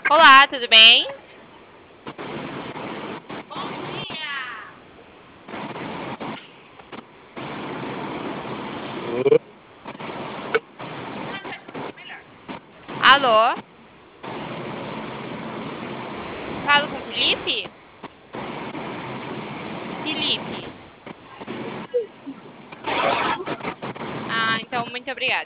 Olá, tudo bem? Alô? Falo com o Felipe? Felipe. Ah, então muito obrigada.